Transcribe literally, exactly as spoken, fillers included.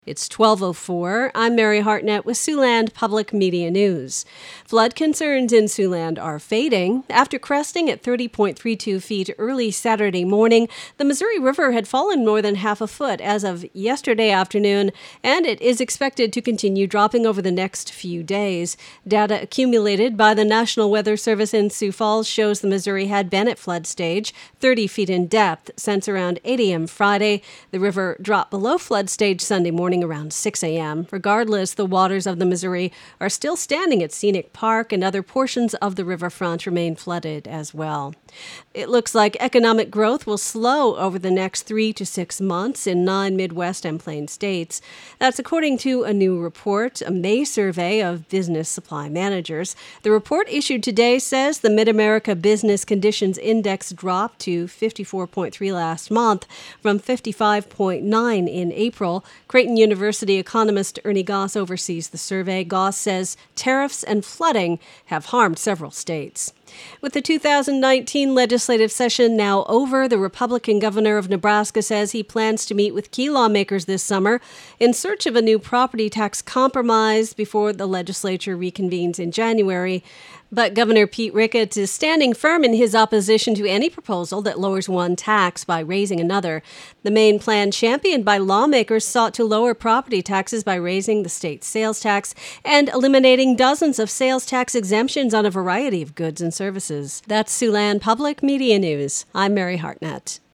It's twelve oh four. I'm Mary Hartnett with Siouxland Public Media News. Flood concerns in Siouxland are fading. After cresting at thirty point three two feet early Saturday morning, the Missouri River had fallen more than half a foot as of yesterday afternoon, and it is expected to continue dropping over the next few days. Data accumulated by the National Weather Service in Sioux Falls shows the Missouri had been at flood stage, thirty feet in depth, since around eight a.m. Friday. The river dropped below flood stage Sunday morning around six a.m. Regardless, the waters of the Missouri are still standing at Scenic Park, and other portions of the riverfront remain flooded as well. It looks like economic growth will slow over the next three to six months in nine Midwest and Plain states. That's according to a new report, a May survey of business supply managers. The report issued today says the Mid-America Business Conditions Index dropped to fifty-four point three last month from fifty-five point nine in April. Creighton University economist Ernie Goss oversees the survey. Goss says tariffs and flooding have harmed several states. With the two thousand nineteen legislative session now over, the Republican governor of Nebraska says he plans to meet with key lawmakers this summer in search of a new property tax compromise before the legislature reconvenes in January. But Governor Pete Ricketts is standing firm in his opposition to any proposal that lowers one tax by raising another. The main plan championed by lawmakers sought to lower property taxes by raising the state's sales tax and eliminating dozens of sales tax exemptions on a variety of goods and services. That's Siouxland Public Media News. I'm Mary Hartnett.